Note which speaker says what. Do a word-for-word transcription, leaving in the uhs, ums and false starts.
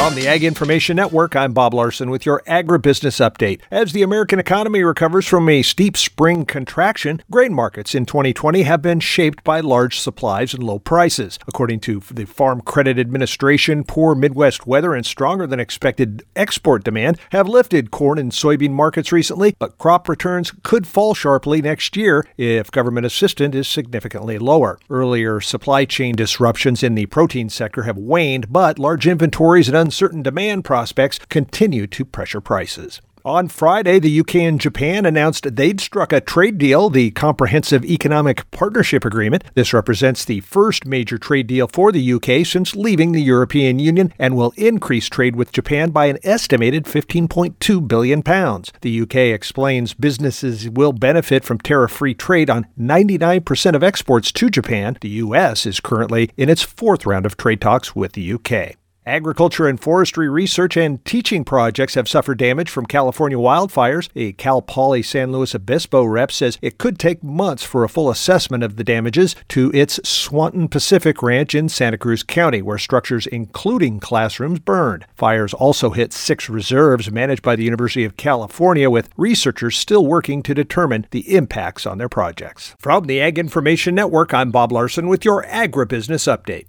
Speaker 1: From the Ag Information Network, I'm Bob Larson with your agribusiness update. As the American economy recovers from a steep spring contraction, grain markets in twenty twenty have been shaped by large supplies and low prices. According to the Farm Credit Administration, poor Midwest weather and stronger than expected export demand have lifted corn and soybean markets recently, but crop returns could fall sharply next year if government assistance is significantly lower. Earlier supply chain disruptions in the protein sector have waned, but large inventories and uncertain demand prospects continue to pressure prices. On Friday, the U K and Japan announced they'd struck a trade deal, the Comprehensive Economic Partnership Agreement. This represents the first major trade deal for the U K since leaving the European Union and will increase trade with Japan by an estimated fifteen point two billion pounds. The U K explains businesses will benefit from tariff-free trade on ninety-nine percent of exports to Japan. The U S is currently in its fourth round of trade talks with the U K. Agriculture and forestry research and teaching projects have suffered damage from California wildfires. A Cal Poly San Luis Obispo rep says it could take months for a full assessment of the damages to its Swanton Pacific Ranch in Santa Cruz County, where structures including classrooms burned. Fires also hit six reserves managed by the University of California, with researchers still working to determine the impacts on their projects. From the Ag Information Network, I'm Bob Larson with your agribusiness update.